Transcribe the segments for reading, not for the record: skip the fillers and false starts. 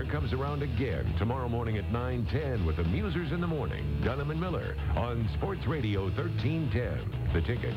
Weather comes around again tomorrow morning at 9:10 with the Musers in the Morning, Dunham and Miller, on Sports Radio 1310. The Ticket.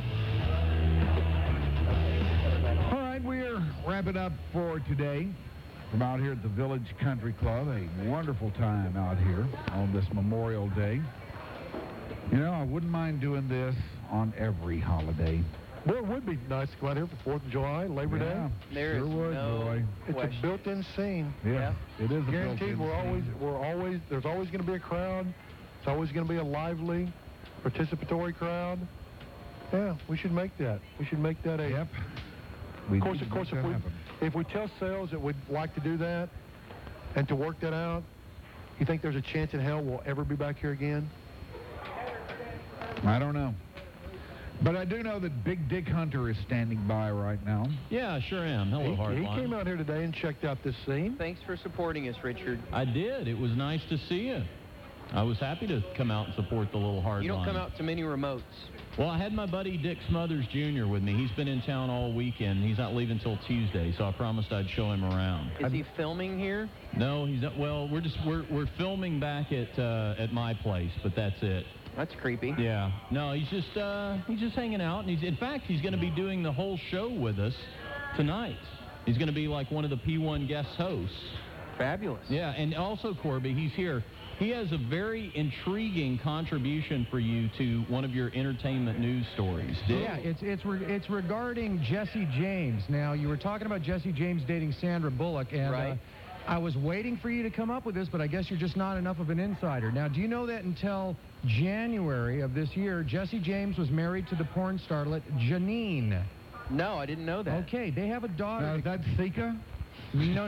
All right, we're wrapping up for today. From out here at the Village Country Club, a wonderful time out here on this Memorial Day. You know, I wouldn't mind doing this on every holiday. Well, it would be nice to go out here for 4th of July, Labor Day. There sure is would, no boy. It's question. a built-in scene. Yeah, it is a Guaranteed. built-in scene. There's always going to be a crowd. It's always going to be a lively, participatory crowd. Yeah, we should make that. We should make that a. Yep. Of course, if we tell sales that we'd like to do that and to work that out, you think there's a chance in hell we'll ever be back here again? I don't know. But I do know that Big Dick Hunter is standing by right now. Yeah, I sure am. Hello, He Hardline. came out here today and checked out this scene. Thanks for supporting us, Richard. I did. It was nice to see you. I was happy to come out and support the little Hardline. You don't come out to many remotes. Well, I had my buddy Dick Smothers Jr. with me. He's been in town all weekend. He's not leaving until Tuesday, so I promised I'd show him around. Is he filming here? No, he's not. Well, we're filming back at my place, but that's it. That's creepy. Yeah. No, he's just hanging out, and in fact he's going to be doing the whole show with us tonight. He's going to be like one of the P1 guest hosts. Fabulous. Yeah, and also Corby, he's here. He has a very intriguing contribution for you to one of your entertainment news stories. Yeah, it's regarding Jesse James. Now, you were talking about Jesse James dating Sandra Bullock, and Right. I was waiting for you to come up with this, but I guess you're just not enough of an insider. Now, do you know that until January of this year, Jesse James was married to the porn starlet Janine? No, I didn't know that. Okay, they have a daughter. Now, is that Sika? No.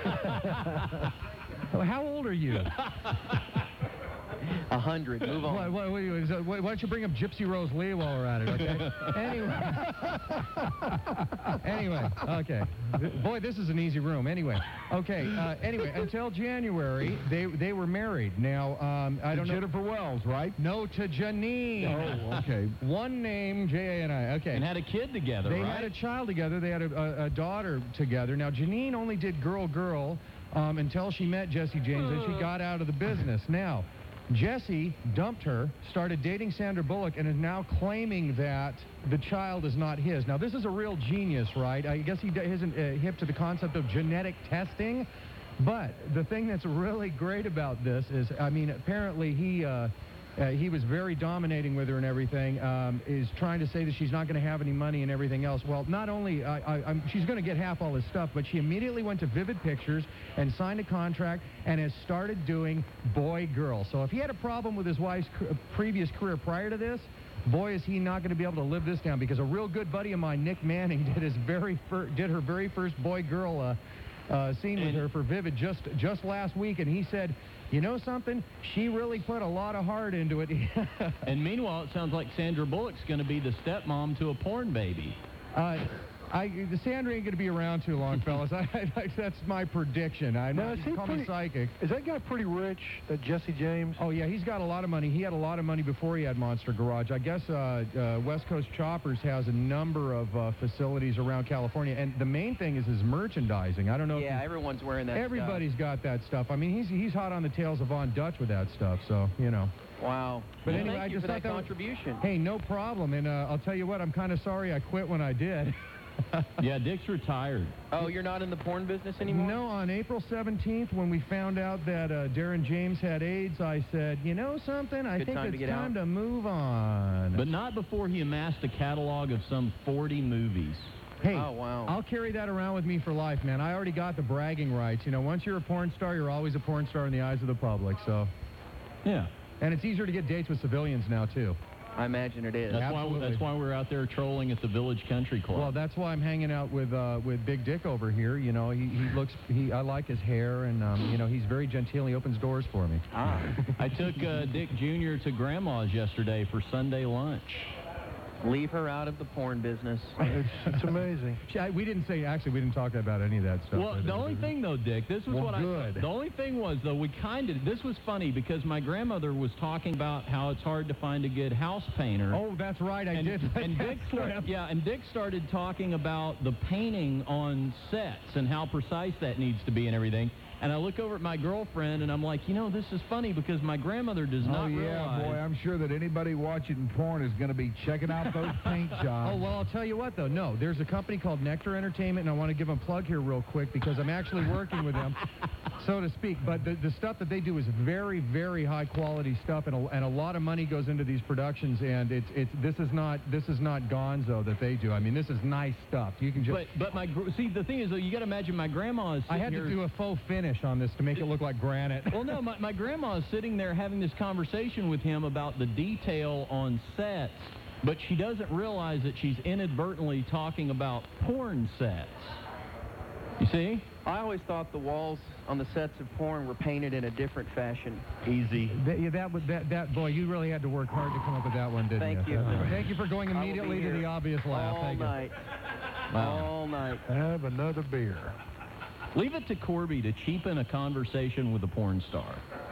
How old are you? 100. Move on. Why don't you bring up Gypsy Rose Lee while we're at it, okay? Anyway, okay. Boy, this is an easy room. Anyway, until January, they were married. Now, I don't know. Jennifer Wells, right? No, to Janine. Oh, okay. One name, J-A-N-I. Okay. And had a kid together, They right? had a child together. They had a daughter together. Now, Janine only did girl until she met Jesse James, and she got out of the business. Now, Jesse dumped her, started dating Sandra Bullock, and is now claiming that the child is not his. Now, this is a real genius, right? I guess he isn't hip to the concept of genetic testing. But the thing that's really great about this is, I mean, apparently he was very dominating with her and everything, is trying to say that she's not going to have any money and everything else. Well, not only, she's going to get half all this stuff, but she immediately went to Vivid Pictures and signed a contract and has started doing boy-girl. So if he had a problem with his wife's previous career prior to this, boy, is he not going to be able to live this down, because a real good buddy of mine, Nick Manning, did her very first boy-girl scene with her for Vivid just last week, and he said, you know something? She really put a lot of heart into it. And meanwhile, it sounds like Sandra Bullock's going to be the stepmom to a porn baby. The Sandra ain't going to be around too long, fellas. That's my prediction. Call me psychic. Is that guy pretty rich, that Jesse James? Oh, yeah, he's got a lot of money. He had a lot of money before he had Monster Garage. I guess West Coast Choppers has a number of facilities around California, and the main thing is his merchandising. I don't know. Yeah, everyone's wearing that Everybody's got that stuff. I mean, he's hot on the tails of Von Dutch with that stuff, so, you know. Wow. But Well, anyway, thank I you just for that thought contribution. Hey, no problem. And I'll tell you what, I'm kind of sorry I quit when I did. Yeah, Dick's retired. Oh, you're not in the porn business anymore? No, on April 17th, when we found out that Darren James had AIDS, I said, you know something? I think it's time to move on. But not before he amassed a catalog of some 40 movies. Hey, oh, wow. I'll carry that around with me for life, man. I already got the bragging rights. You know, once you're a porn star, you're always a porn star in the eyes of the public, so. Yeah. And it's easier to get dates with civilians now, too. I imagine it is. That's why we're out there trolling at the Village Country Club. Well, that's why I'm hanging out with Big Dick over here. You know, I like his hair, and you know, he's very genteel. He opens doors for me. I took Dick Jr. to Grandma's yesterday for Sunday lunch. Leave her out of the porn business. It's amazing. We didn't talk about any of that stuff. Well, the only thing, though, Dick, this was good. The only thing was, though, this was funny because my grandmother was talking about how it's hard to find a good house painter. Oh, that's right, I did. And Dick started talking about the painting on sets and how precise that needs to be and everything. And I look over at my girlfriend, and I'm like, this is funny because my grandmother does not realize. Boy, I'm sure that anybody watching porn is going to be checking out those paint jobs. Oh, well, I'll tell you what, though. No, there's a company called Nectar Entertainment, and I want to give them a plug here real quick because I'm actually working with them, so to speak. But the stuff that they do is very, very high-quality stuff, and a lot of money goes into these productions, and this is not gonzo that they do. I mean, this is nice stuff. You can just... But see, the thing is, though, you got to imagine my grandma is sitting I had to do a faux finish on this to make it look like granite. Well, no, my grandma is sitting there having this conversation with him about the detail on sets, but she doesn't realize that she's inadvertently talking about porn sets. You see? I always thought the walls on the sets of porn were painted in a different fashion. Easy. That boy, you really had to work hard to come up with that one, didn't Thank you? you. Thank you for going immediately to the obvious laugh. All night. All night. Have another beer. Leave it to Corby to cheapen a conversation with a porn star.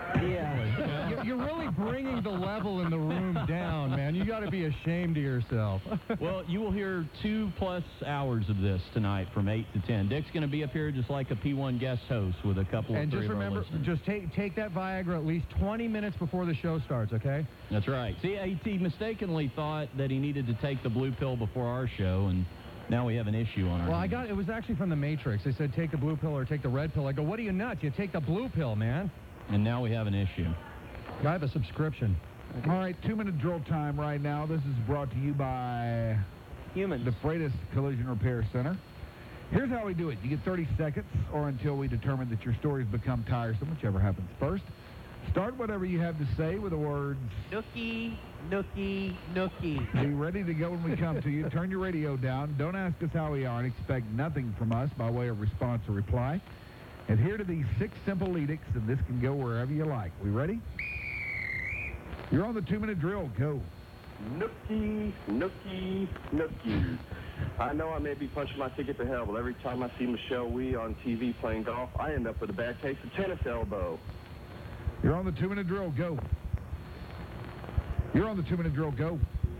Yeah. You're really bringing the level in the room down, man. You got to be ashamed of yourself. Well, you will hear 2+ hours of this tonight from 8 to 10. Dick's going to be up here just like a P1 guest host with a couple of And just three of our remember, listeners. just take that Viagra at least 20 minutes before the show starts, okay? That's right. See, he mistakenly thought that he needed to take the blue pill before our show, and now we have an issue on our hands. It was actually from the Matrix. They said take the blue pill or take the red pill. I go, what are you nuts? You take the blue pill, man. And now we have an issue. I have a subscription. All right, 2-minute drill time right now. This is brought to you by Humans. the Freitas Collision Repair Center. Here's how we do it. You get 30 seconds or until we determine that your stories become tiresome, whichever happens first. Start whatever you have to say with the words... Nookie, nookie, nookie. Be ready to go when we come to you. Turn your radio down. Don't ask us how we are and expect nothing from us by way of response or reply. Adhere to these 6 simple edicts, and this can go wherever you like. We ready? You're on the 2-minute drill. Go. Nookie, nookie, nookie. I know I may be punching my ticket to hell, but every time I see Michelle Wee on TV playing golf, I end up with a bad case of tennis elbow. You're on the 2-minute drill. Go. You're on the 2-minute drill. Go.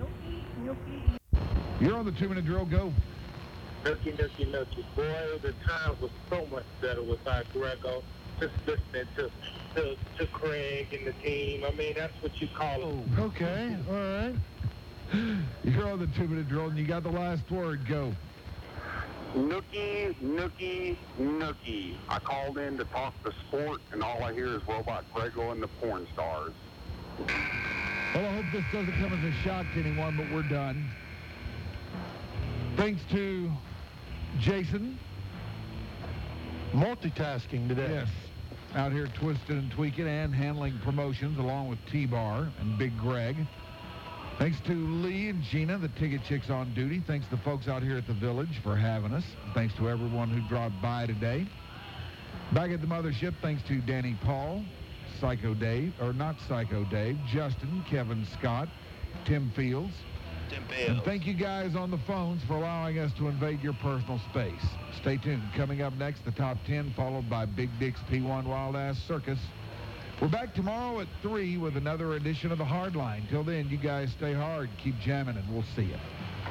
You're on the 2-minute drill. Go. Nookie, nookie, nookie. Boy, the time was so much better without Grego. Just listening to Craig and the team. I mean, that's what you call it. Okay, all right. You're on the 2-minute drill, and you got the last word. Go. Nookie, nookie, nookie. I called in to talk to sport, and all I hear is Robot Grego and the porn stars. Well, I hope this doesn't come as a shock to anyone, but we're done. Thanks to Jason. Multitasking today. Yes. Out here twisting and tweaking and handling promotions along with T-Bar and Big Greg. Thanks to Lee and Gina, the ticket chicks on duty. Thanks to the folks out here at the Village for having us. Thanks to everyone who dropped by today. Back at the mothership, thanks to Danny Paul, Psycho Dave, or not Psycho Dave, Justin, Kevin Scott, Tim Fields. And thank you guys on the phones for allowing us to invade your personal space. Stay tuned. Coming up next, the top 10, followed by Big Dick's P1 Wild Ass Circus. We're back tomorrow at 3 with another edition of The Hardline. Till then, you guys stay hard, keep jamming, and we'll see you.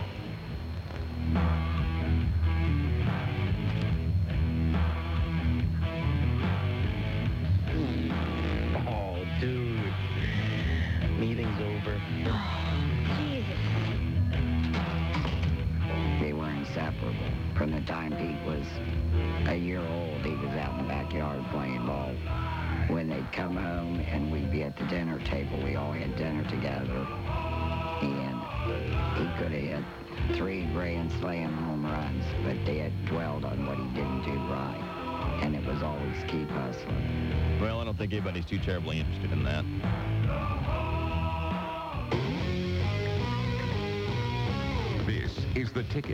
Oh, dude. Meeting's over. They were inseparable. From the time Pete was a year old, he was out in the backyard playing ball. When they'd come home and we'd be at the dinner table, we all had dinner together. And he could have hit 3 grand slam home runs, but Dad dwelled on what he didn't do right. And it was always keep hustling. Well, I don't think anybody's too terribly interested in that. This is The Ticket.